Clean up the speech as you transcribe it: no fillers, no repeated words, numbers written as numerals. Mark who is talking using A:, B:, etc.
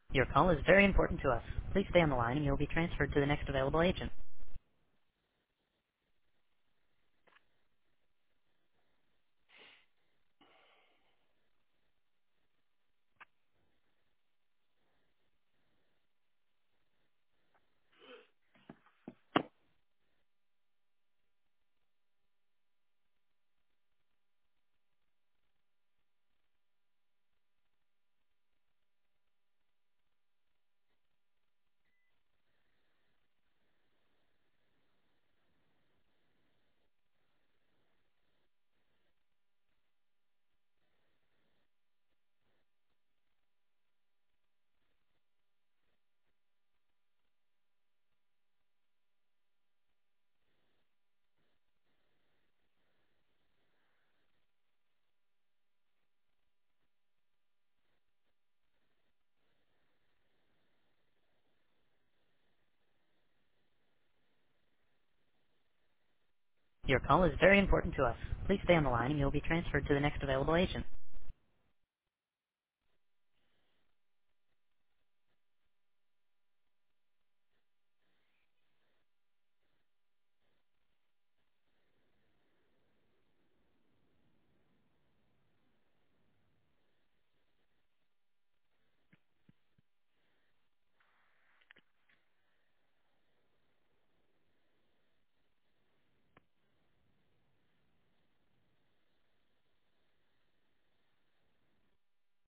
A: Your call is very important to us. Please stay on the line and you'll be transferred to the next available agent. Your call is very important to us. Please stay on the line and you'll be transferred to the next available agent.